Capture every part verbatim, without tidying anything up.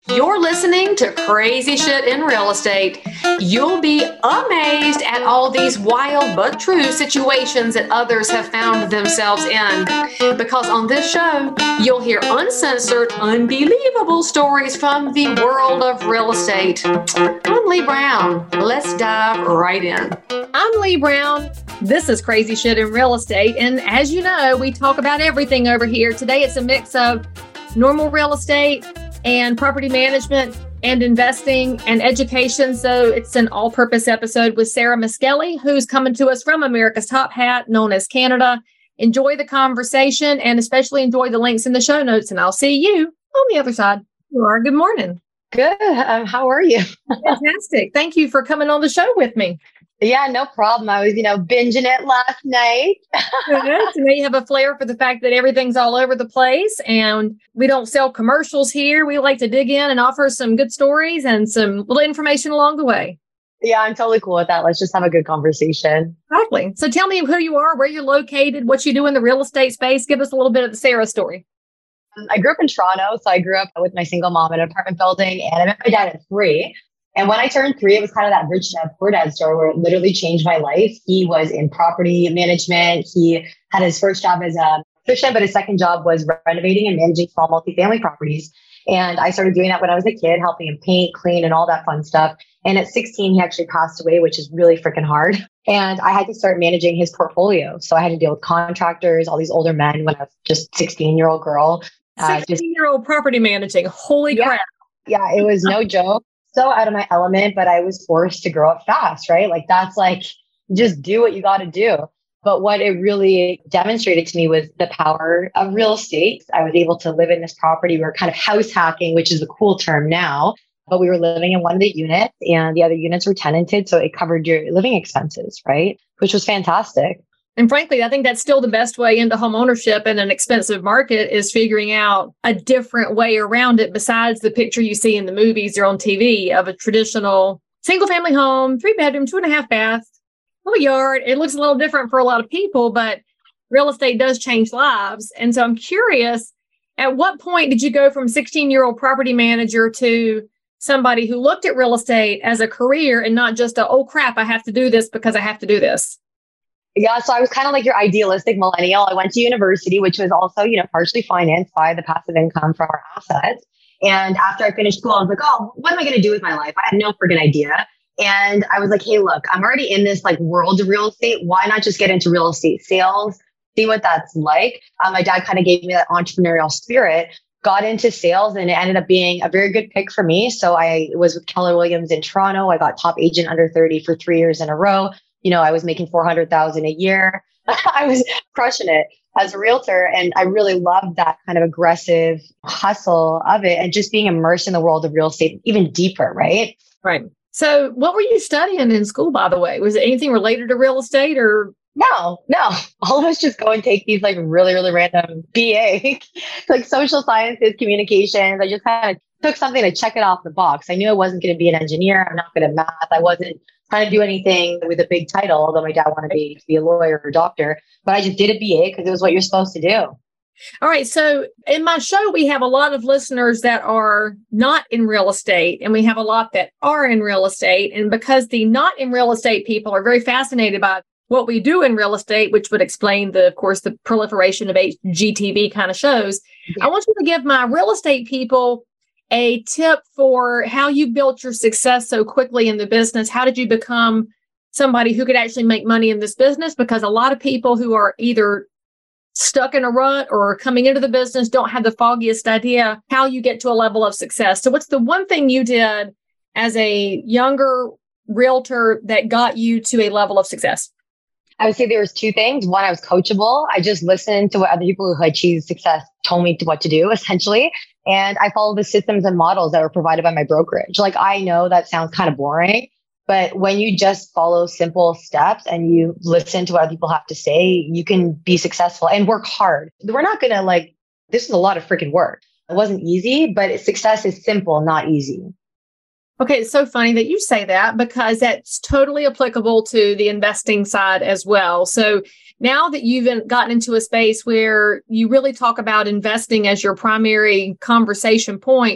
You're listening to Crazy Shit in Real Estate. You'll be amazed at all these wild but true situations that others have found themselves in. Because on this show, you'll hear uncensored, unbelievable stories from the world of real estate. I'm Lee Brown. Let's dive right in. I'm Lee Brown. This is Crazy Shit in Real Estate. And as you know, we talk about everything over here. Today, it's a mix of normal real estate and property management and investing and education. So it's an all-purpose episode with Sarah Miskelly, who's coming to us from America's Top Hat, known as Canada. Enjoy the conversation and especially enjoy the links in the show notes. And I'll see you on the other side. You are. Good morning. Good. Um, how are you? Fantastic. Thank you for coming on the show with me. Yeah, no problem. I was, you know, binging it last night. Good. So now you have a flair for the fact that everything's all over the place and we don't sell commercials here. We like to dig in and offer some good stories and some little information along the way. Yeah, I'm totally cool with that. Let's just have a good conversation. Exactly. So tell me who you are, where you're located, what you do in the real estate space. Give us a little bit of the Sarah story. Um, I grew up in Toronto. So I grew up with my single mom in an apartment building and I met my dad at three. And when I turned three, it was kind of that rich dad, poor dad story where it literally changed my life. He was in property management. He had his first job as a electrician, but his second job was renovating and managing small multifamily properties. And I started doing that when I was a kid, helping him paint, clean, and all that fun stuff. And at sixteen, he actually passed away, which is really freaking hard. And I had to start managing his portfolio. So I had to deal with contractors, all these older men when I was just sixteen-year-old girl. sixteen-year-old uh, property managing. Holy yeah, crap. Yeah, it was no joke. So out of my element, but I was forced to grow up fast, right? Like that's like, just do what you got to do. But what it really demonstrated to me was the power of real estate. I was able to live in this property. We were kind of house hacking, which is a cool term now, but we were living in one of the units and the other units were tenanted. So it covered your living expenses, right? Which was fantastic. And frankly, I think that's still the best way into home ownership in an expensive market is figuring out a different way around it besides the picture you see in the movies or on T V of a traditional single family home, three bedroom, two and a half bath, little yard. It looks a little different for a lot of people, but real estate does change lives. And so I'm curious, at what point did you go from sixteen-year-old property manager to somebody who looked at real estate as a career and not just a, oh crap, I have to do this because I have to do this? Yeah, so I was kind of like your idealistic millennial. I went to university, which was also, you know, partially financed by the passive income from our assets. And after I finished school, I was like, oh, what am I going to do with my life? I had no friggin' idea. And I was like, hey, look, I'm already in this like world of real estate. Why not just get into real estate sales, see what that's like? Um, my dad kind of gave me that entrepreneurial spirit, got into sales, and it ended up being a very good pick for me. So I was with Keller Williams in Toronto. I got top agent under thirty for three years in a row. You know, I was making four hundred thousand a year. I was crushing it as a realtor. And I really loved that kind of aggressive hustle of it and just being immersed in the world of real estate even deeper, right? Right. So what were you studying in school, by the way? Was it anything related to real estate or? No, no. All of us just go and take these like really, really random B A, like social sciences, communications. I just kind of took something to check it off the box. I knew I wasn't going to be an engineer. I'm not good at math. I wasn't trying to do anything with a big title, although my dad wanted me to be a lawyer or a doctor. But I just did a B A because it was what you're supposed to do. All right. So in my show, we have a lot of listeners that are not in real estate, and we have a lot that are in real estate. And because the not in real estate people are very fascinated by what we do in real estate, which would explain the, of course, the proliferation of H G T V kind of shows, yeah. I want you to give my real estate people a tip for how you built your success so quickly in the business. How did you become somebody who could actually make money in this business? Because a lot of people who are either stuck in a rut or coming into the business don't have the foggiest idea how you get to a level of success. So what's the one thing you did as a younger realtor that got you to a level of success? I would say there was two things. One, I was coachable. I just listened to what other people who had achieved success told me to what to do, essentially. And I followed the systems and models that were provided by my brokerage. Like, I know that sounds kind of boring, but when you just follow simple steps and you listen to what other people have to say, you can be successful and work hard. We're not going to like, this is a lot of freaking work. It wasn't easy, but success is simple, not easy. Okay, it's so funny that you say that because that's totally applicable to the investing side as well. So now that you've gotten into a space where you really talk about investing as your primary conversation point,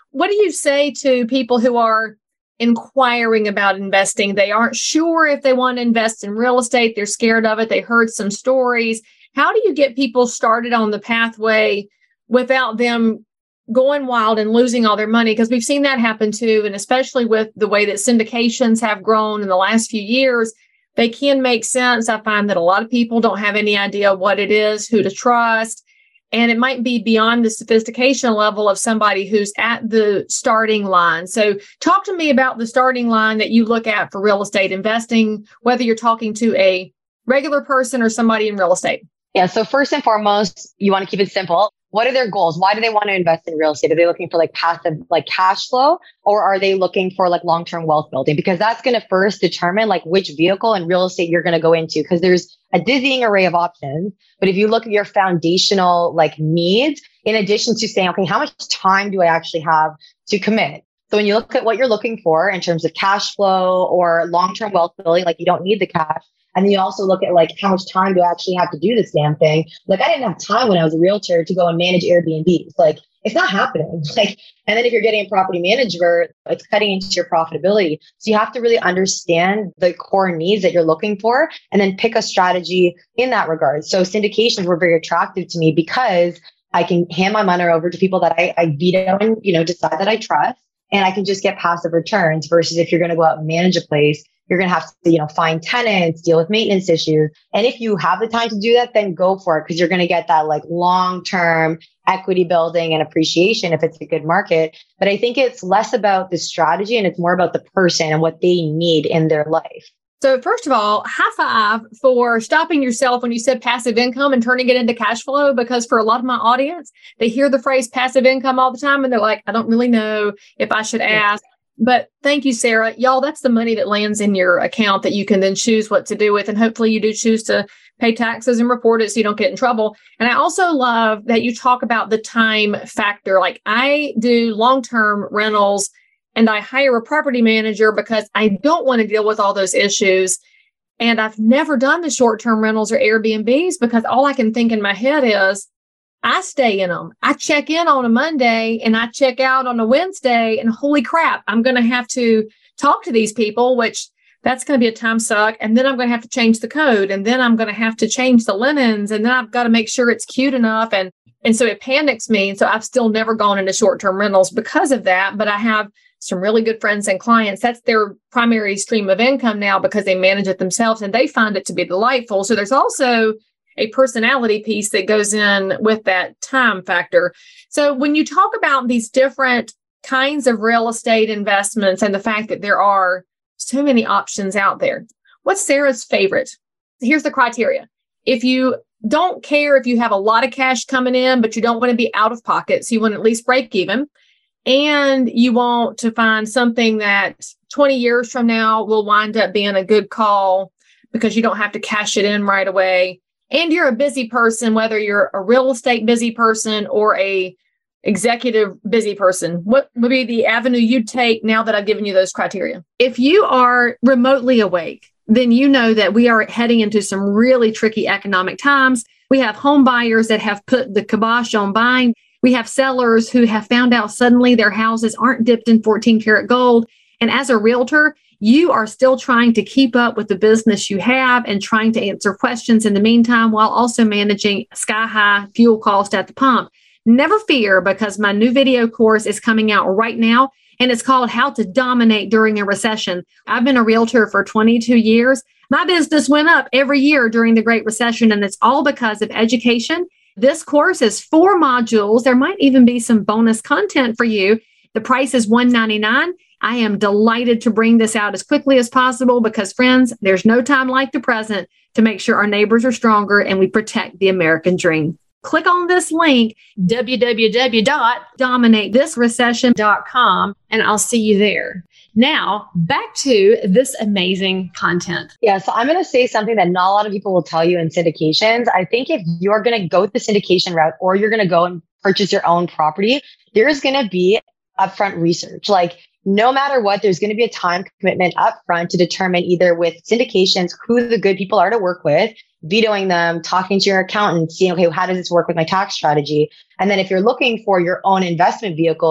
What do you say to people who are inquiring about investing? They aren't sure if they want to invest in real estate. They're scared of it. They heard some stories. How do you get people started on the pathway without them going wild and losing all their money? Because we've seen that happen too. And especially with the way that syndications have grown in the last few years, they can make sense. I find that a lot of people don't have any idea what it is, who to trust. And it might be beyond the sophistication level of somebody who's at the starting line. So talk to me about the starting line that you look at for real estate investing, whether you're talking to a regular person or somebody in real estate. Yeah. So first and foremost, you want to keep it simple. What are their goals? Why do they want to invest in real estate? Are they looking for like passive, like cash flow, or are they looking for like long-term wealth building? Because that's going to first determine like which vehicle and real estate you're going to go into, because there's a dizzying array of options. But if you look at your foundational like needs, in addition to saying, okay, how much time do I actually have to commit? So when you look at what you're looking for in terms of cash flow or long-term wealth building, like you don't need the cash. And then you also look at like how much time do I actually have to do this damn thing? Like I didn't have time when I was a realtor to go and manage Airbnbs. Like it's not happening. Like, and then if you're getting a property manager, it's cutting into your profitability. So you have to really understand the core needs that you're looking for and then pick a strategy in that regard. So syndications were very attractive to me because I can hand my money over to people that I, I veto and, you know, decide that I trust, and I can just get passive returns versus if you're going to go out and manage a place, you're going to have to, you know, find tenants, deal with maintenance issues. And if you have the time to do that, then go for it, because you're going to get that like long-term equity building and appreciation if it's a good market. But I think it's less about the strategy and it's more about the person and what they need in their life. So first of all, high five for stopping yourself when you said passive income and turning it into cash flow, because for a lot of my audience, they hear the phrase passive income all the time and they're like, I don't really know if I should ask. But thank you, Sarah. Y'all, that's the money that lands in your account that you can then choose what to do with. And hopefully you do choose to pay taxes and report it so you don't get in trouble. And I also love that you talk about the time factor. Like I do long-term rentals and I hire a property manager because I don't want to deal with all those issues. And I've never done the short-term rentals or Airbnbs because all I can think in my head is, I stay in them. I check in on a Monday and I check out on a Wednesday, and holy crap, I'm going to have to talk to these people, which that's going to be a time suck. And then I'm going to have to change the code, and then I'm going to have to change the linens, and then I've got to make sure it's cute enough. And, and so it panics me. And so I've still never gone into short-term rentals because of that. But I have some really good friends and clients. That's their primary stream of income now because they manage it themselves and they find it to be delightful. So there's also a personality piece that goes in with that time factor. So when you talk about these different kinds of real estate investments and the fact that there are so many options out there, what's Sarah's favorite? Here's the criteria. If you don't care if you have a lot of cash coming in, but you don't want to be out of pocket, so you want to at least break even, and you want to find something that twenty years from now will wind up being a good call because you don't have to cash it in right away, and you're a busy person, whether you're a real estate busy person or a executive busy person, what would be the avenue you'd take now that I've given you those criteria? If you are remotely awake, then you know that we are heading into some really tricky economic times. We have home buyers that have put the kibosh on buying. We have sellers who have found out suddenly their houses aren't dipped in fourteen karat gold. And as a realtor, you are still trying to keep up with the business you have and trying to answer questions in the meantime, while also managing sky high fuel cost at the pump. Never fear, because my new video course is coming out right now, and it's called How to Dominate During a Recession. I've been a realtor for twenty-two years. My business went up every year during the Great Recession, and it's all because of education. This course is four modules. There might even be some bonus content for you. The price is one hundred ninety-nine dollars. I am delighted to bring this out as quickly as possible because, friends, there's no time like the present to make sure our neighbors are stronger and we protect the American dream. Click on this link, w w w dot dominate this recession dot com, and I'll see you there. Now, back to this amazing content. Yeah, so I'm going to say something that not a lot of people will tell you in syndications. I think if you're going to go the syndication route or you're going to go and purchase your own property, there's going to be upfront research. Like, no matter what, there's going to be a time commitment upfront to determine either with syndications who the good people are to work with, vetoing them, talking to your accountant, seeing, okay, how does this work with my tax strategy? And then if you're looking for your own investment vehicle,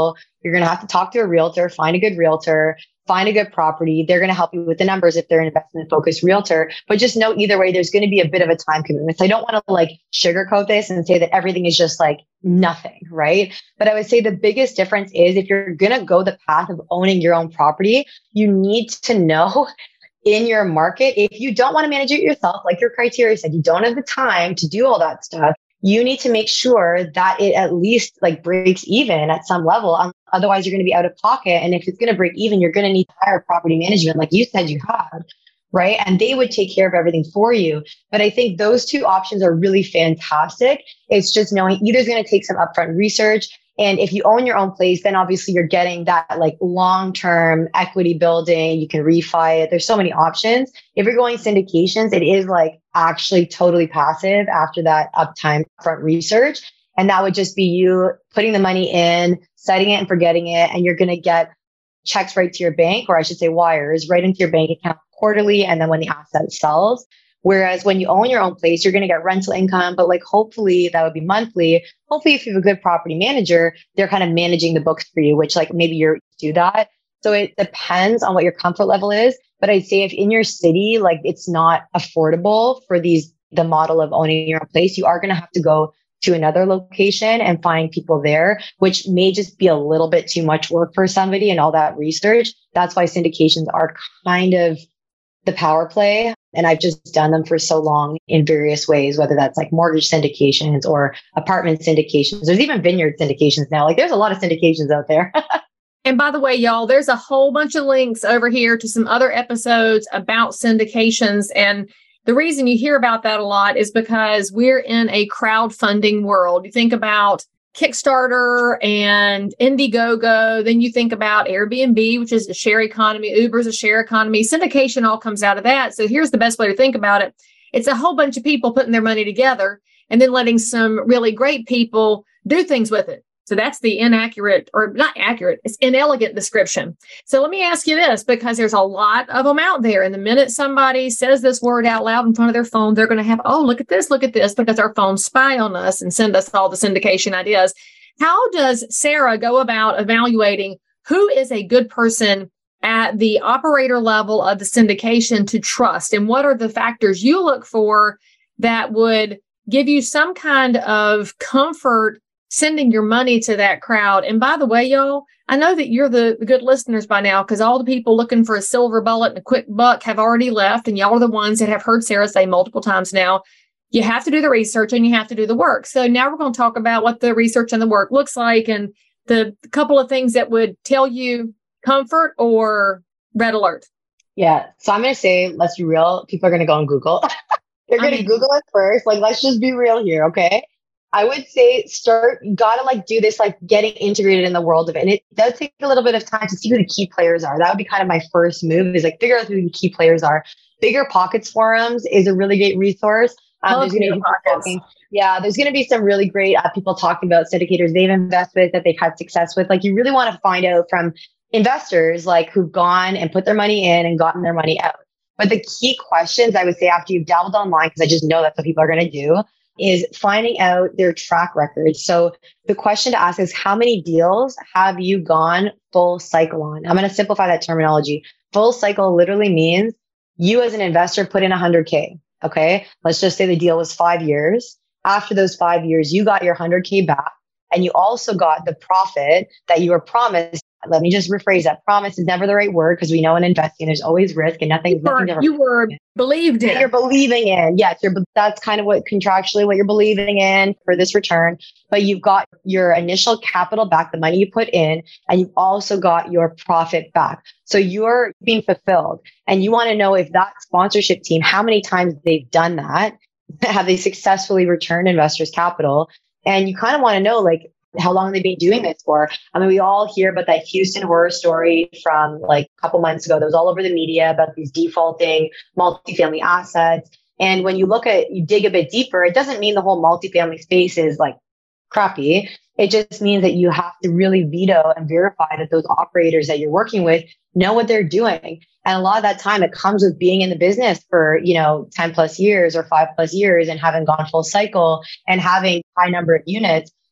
You're going to have to talk to a realtor, find a good realtor, find a good property. They're going to help you with the numbers if they're an investment focused realtor. But just know either way, there's going to be a bit of a time commitment. So I don't want to like sugarcoat this and say that everything is just like nothing, right? But I would say the biggest difference is if you're going to go the path of owning your own property, you need to know in your market, if you don't want to manage it yourself, like your criteria said, you don't have the time to do all that stuff. You need to make sure that it at least like breaks even at some level. Um, otherwise, you're going to be out of pocket. And if it's going to break even, you're going to need to hire property management, like you said you had, right? And they would take care of everything for you. But I think those two options are really fantastic. It's just knowing either is going to take some upfront research. And if you own your own place, then obviously you're getting that like long-term equity building. You can refi it. There's so many options. If you're going syndications, it is like actually totally passive after that uptime upfront research. And that would just be you putting the money in, setting it and forgetting it. And you're going to get checks right to your bank, or I should say wires right into your bank account quarterly. And then when the asset sells. Whereas when you own your own place, you're going to get rental income, but like hopefully that would be monthly. Hopefully if you have a good property manager, they're kind of managing the books for you, which like maybe you're do that. So it depends on what your comfort level is. But I'd say if in your city, like it's not affordable for these, the model of owning your own place, you are going to have to go to another location and find people there, which may just be a little bit too much work for somebody and all that research. That's why syndications are kind of the power play. And I've just done them for so long in various ways, whether that's like mortgage syndications or apartment syndications. There's even vineyard syndications now. Like there's a lot of syndications out there. And by the way, y'all, there's a whole bunch of links over here to some other episodes about syndications. And the reason you hear about that a lot is because we're in a crowdfunding world. You think about Kickstarter and Indiegogo, then you think about Airbnb, which is a share economy, Uber's a share economy, syndication all comes out of that. So here's the best way to think about it. It's a whole bunch of people putting their money together and then letting some really great people do things with it. So that's the inaccurate, or not accurate, it's inelegant description. So let me ask you this, because there's a lot of them out there. And the minute somebody says this word out loud in front of their phone, they're going to have, oh, look at this, look at this, because our phones spy on us and send us all the syndication ideas. How does Sarah go about evaluating who is a good person at the operator level of the syndication to trust? And what are the factors you look for that would give you some kind of comfort sending your money to that crowd? And by the way, y'all, I know that you're the, the good listeners by now, because all the people looking for a silver bullet and a quick buck have already left. And y'all are the ones that have heard Sarah say multiple times now, you have to do the research and you have to do the work. So now we're going to talk about what the research and the work looks like and the couple of things that would tell you comfort or red alert. Yeah. So I'm going to say, let's be real. People are going to go on Google. They're going to Google it first. Like, let's just be real here. Okay. I would say start, you gotta like do this, like getting integrated in the world of it. And it does take a little bit of time to see who the key players are. That would be kind of my first move, is like figure out who the key players are. Bigger Pockets forums is a really great resource. Um, there's gonna be talking, yeah, there's going to be some really great uh, people talking about syndicators they've invested with, that they've had success with. Like you really want to find out from investors like who've gone and put their money in and gotten their money out. But the key questions I would say after you've dabbled online, because I just know that's what people are going to do, is finding out their track record. So the question to ask is, how many deals have you gone full cycle on? I'm going to simplify that terminology. Full cycle literally means you as an investor put in one hundred K. Okay. Let's just say the deal was five years. After those five years, you got your one hundred K back, and you also got the profit that you were promised. Let me just rephrase that. Promise is never the right word, because we know in investing, there's always risk and nothing. You were, nothing you were believed in. You're believing in. Yes, you're, that's kind of what contractually what you're believing in for this return. But you've got your initial capital back, the money you put in, and you've also got your profit back. So you're being fulfilled. And you want to know if that sponsorship team, how many times they've done that, have they successfully returned investors' capital? And you kind of want to know, like, how long they've been doing this for. I mean, we all hear about that Houston horror story from like a couple months ago that was all over the media about these defaulting multifamily assets. And when you look at, you dig a bit deeper, it doesn't mean the whole multifamily space is like crappy. It just means that you have to really veto and verify that those operators that you're working with know what they're doing. And a lot of that time, it comes with being in the business for, you know, ten plus years or five plus years and having gone full cycle and having a high number of units.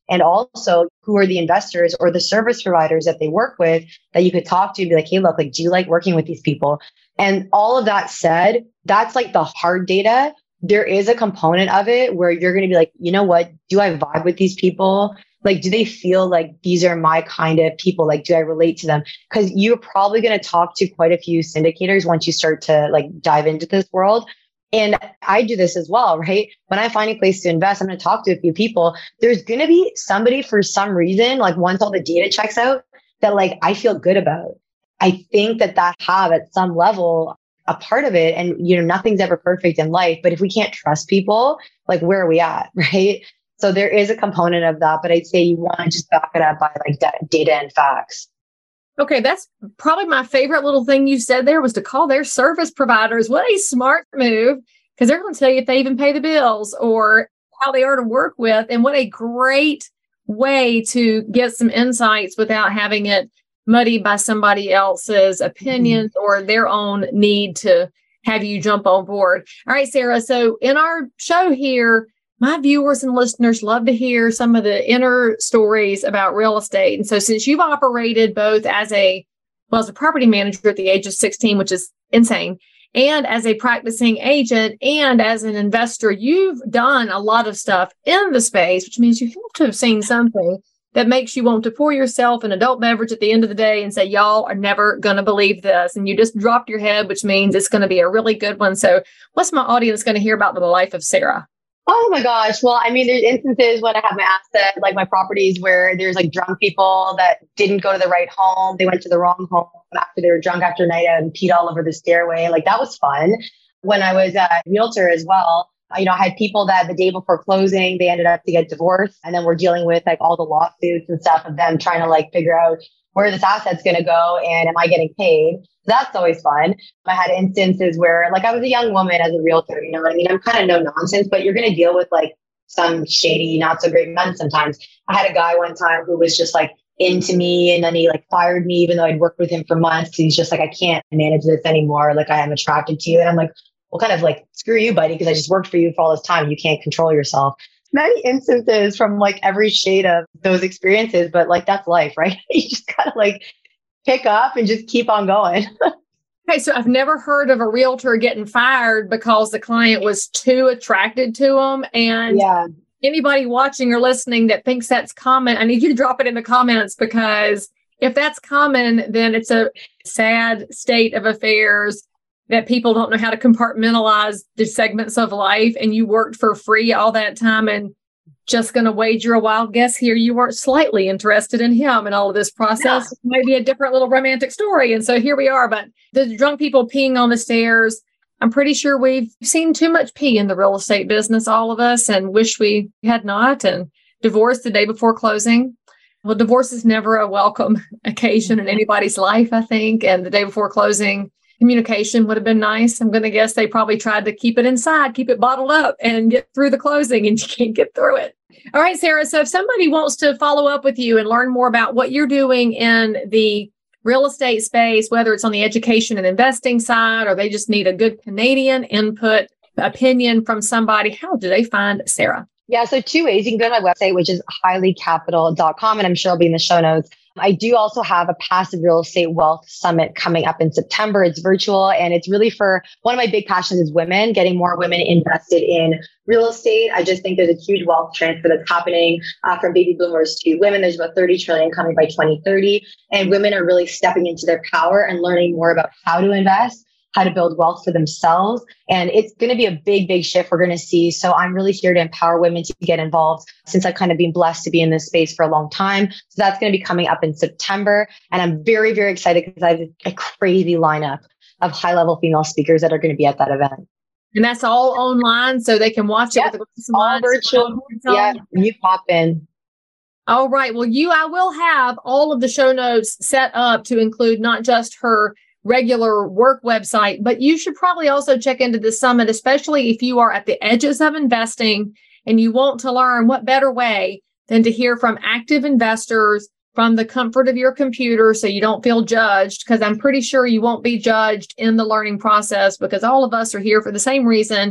And also, who are the investors or the service providers that they work with that you could talk to and be like, hey, look, like, do you like working with these people? And all of that said, that's like the hard data. There is a component of it where you're going to be like, you know what? Do I vibe with these people? Like, do they feel like these are my kind of people? Like, do I relate to them? Because you're probably going to talk to quite a few syndicators once you start to like dive into this world. And I do this as well, right? When I find a place to invest, I'm going to talk to a few people. There's going to be somebody for some reason, like once all the data checks out, that like I feel good about. I think that that have at some level a part of it. And, you know, nothing's ever perfect in life, but if we can't trust people, like where are we at, right? So there is a component of that, but I'd say you want to just back it up by like da- data and facts. Okay, that's probably my favorite little thing you said there was to call their service providers. What a smart move, because they're going to tell you if they even pay the bills or how they are to work with. And what a great way to get some insights without having it muddied by somebody else's opinions mm-hmm. or their own need to have you jump on board. All right, Sarah. So in our show here, my viewers and listeners love to hear some of the inner stories about real estate. And so since you've operated both as a, well, as a property manager at the age of sixteen, which is insane, and as a practicing agent and as an investor, you've done a lot of stuff in the space, which means you have to have seen something that makes you want to pour yourself an adult beverage at the end of the day and say, y'all are never going to believe this. And you just dropped your head, which means it's going to be a really good one. So what's my audience going to hear about the life of Sarah? Oh my gosh. Well, I mean, there's instances when I have my asset, like my properties where there's like drunk people that didn't go to the right home. They went to the wrong home after they were drunk after night out and peed all over the stairway. Like that was fun. When I was a realtor as well, you know, I had people that the day before closing, they ended up to get divorced. And then we're dealing with like all the lawsuits and stuff of them trying to like figure out where this asset's going to go and am I getting paid? That's always fun. I had instances where like I was a young woman as a realtor, you know what I mean? I'm kind of no nonsense, but you're going to deal with like some shady, not so great men sometimes. I had a guy one time who was just like into me and then he like fired me even though I'd worked with him for months. He's just like, I can't manage this anymore. Like I am attracted to you. And I'm like, well, kind of like, screw you, buddy, because I just worked for you for all this time. You can't control yourself. Many instances from like every shade of those experiences, but like that's life, right? You just gotta like pick up and just keep on going. Okay, so I've never heard of a realtor getting fired because the client was too attracted to them. And yeah. Anybody watching or listening that thinks that's common, I need you to drop it in the comments, because if that's common, then it's a sad state of affairs that people don't know how to compartmentalize the segments of life. And you worked for free all that time, and just going to wager a wild guess here, you weren't slightly interested in him in all of this process. Yeah. Maybe a different little romantic story. And so here we are. But the drunk people peeing on the stairs, I'm pretty sure we've seen too much pee in the real estate business, all of us, and wish we had not. And divorce the day before closing. Well, divorce is never a welcome occasion in anybody's life, I think. And the day before closing, communication would have been nice. I'm going to guess they probably tried to keep it inside, keep it bottled up and get through the closing, and you can't get through it. All right, Sarah. So if somebody wants to follow up with you and learn more about what you're doing in the real estate space, whether it's on the education and investing side, or they just need a good Canadian input opinion from somebody, how do they find Sarah? Yeah, so two ways. You can go to my website, which is highly capital dot com, and I'm sure it'll be in the show notes. I do also have a passive real estate wealth summit coming up in September. It's virtual, and it's really for one of my big passions is women, getting more women invested in real estate. I just think there's a huge wealth transfer that's happening uh, from baby boomers to women. There's about thirty trillion coming by twenty thirty, and women are really stepping into their power and learning more about how to invest, how to build wealth for themselves. And it's going to be a big, big shift we're going to see. So I'm really here to empower women to get involved, since I've kind of been blessed to be in this space for a long time. So that's going to be coming up in September. And I'm very, very excited because I have a crazy lineup of high level female speakers that are going to be at that event. And that's all online, so they can watch it yep, with the all virtual. Yeah, you pop in. All right. Well, you, I will have all of the show notes set up to include not just her regular work website, but you should probably also check into the summit, especially if you are at the edges of investing and you want to learn. What better way than to hear from active investors from the comfort of your computer, so you don't feel judged, because I'm pretty sure you won't be judged in the learning process, because all of us are here for the same reason,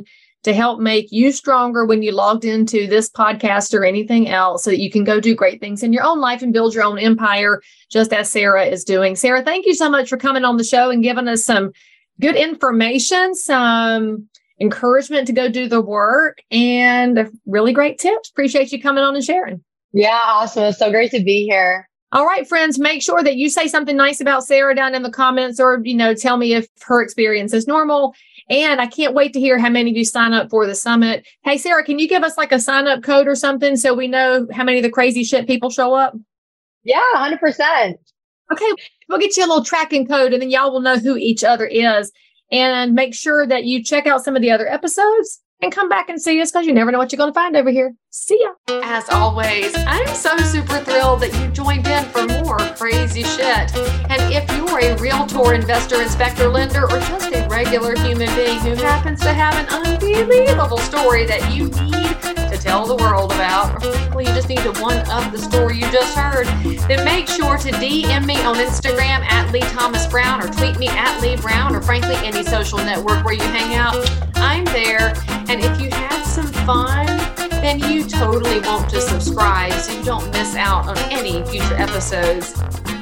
to help make you stronger when you logged into this podcast or anything else so that you can go do great things in your own life and build your own empire, just as Sarah is doing. Sarah, thank you so much for coming on the show and giving us some good information, some encouragement to go do the work, and really great tips. Appreciate you coming on and sharing. Yeah, awesome. It's so great to be here. All right, friends, make sure that you say something nice about Sarah down in the comments, or, you know, tell me if her experience is normal. And I can't wait to hear how many of you sign up for the summit. Hey, Sarah, can you give us like a sign up code or something so we know how many of the crazy shit people show up? Yeah, one hundred percent. Okay, we'll get you a little tracking code and then y'all will know who each other is. And make sure that you check out some of the other episodes and come back and see us, because you never know what you're going to find over here. See ya. As always, I'm so super thrilled that you joined in for more crazy shit. And if you're a realtor, investor, inspector, lender, or just a regular human being who happens to have an unbelievable story that you need to tell the world about, or frankly, you just need to one-up the story you just heard, then make sure to D M me on Instagram at Lee Thomas Brown, or tweet me at Lee Brown, or frankly, any social network where you hang out. I'm there. And if you had some fun, then you totally want to subscribe so you don't miss out on any future episodes.